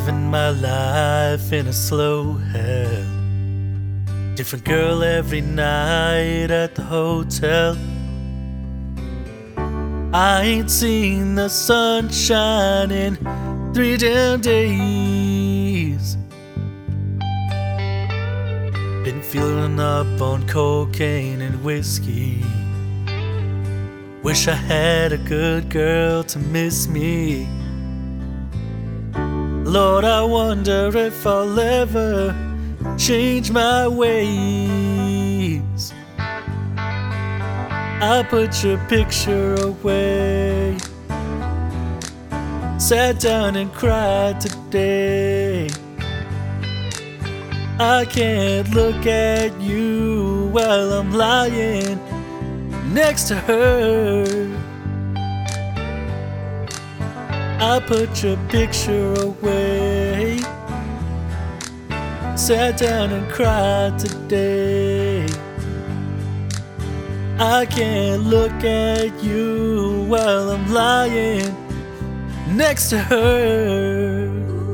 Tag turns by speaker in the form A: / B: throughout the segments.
A: Living my life in a slow hell. Different girl every night at the hotel. I ain't seen the sunshine in 3 damn days. Been feeling up on cocaine and whiskey. Wish I had a good girl to miss me. Lord, I wonder if I'll ever change my ways. I put your picture away. Sat down and cried today. I can't look at you while I'm lying next to her. I put your picture away. Sat down and cried today. I can't look at you while I'm lying next to her.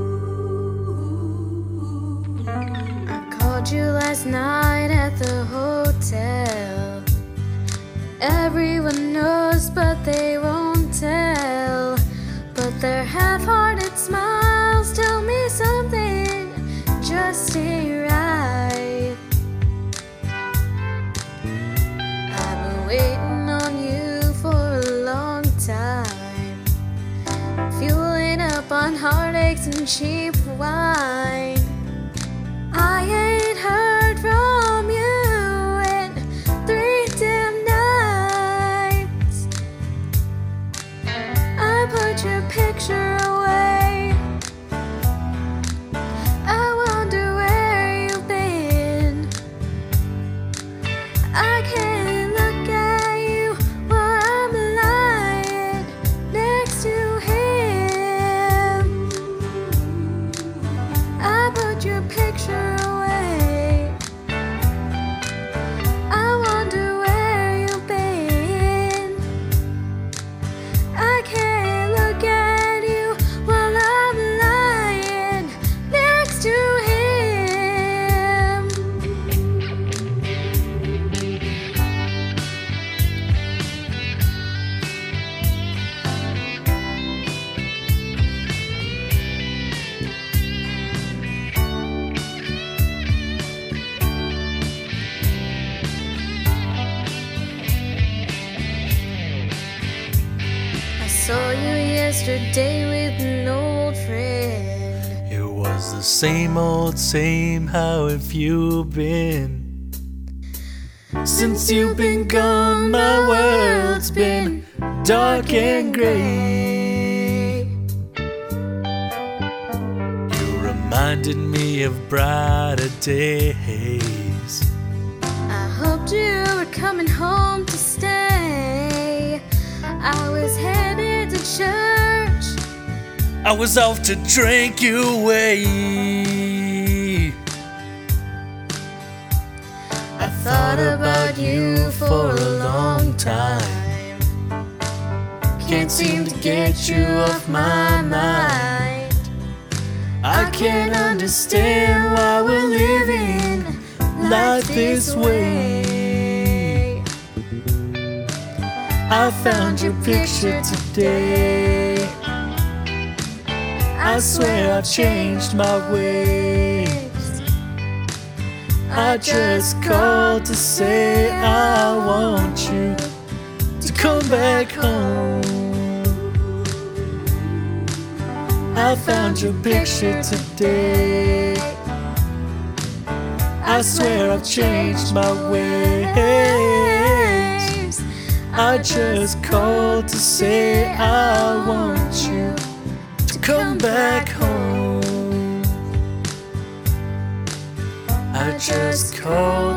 B: I called you last night at the hotel. Everyone knows but they won't tell. But their half-hearted smiles tell me something just ain't right. I've been waiting on you for a long time, fueling up on heartaches and cheap wine. I ain't heard from you in 3 damn nights. I put your picture away. I wonder where you've been. I can't look at you while I'm lying next to him. I put your picture away. I wonder where you've been. I can't look at you while I'm lying next to him. I saw you yesterday with an old friend.
A: It was the same old same, how have you been? Since you've been gone, my world's been dark and gray. You reminded me of brighter days.
B: I hoped you were coming home to stay. I was headed to church.
A: I was off to drink you away. I thought about you for a long time. Can't seem to get you off my mind. I can't understand why we're living life this way. I found your picture today. I swear I've changed my ways. I just called to say I want you to come back home. I found your picture today. I swear I've changed my ways. I just called to say I want you to come back home. I just called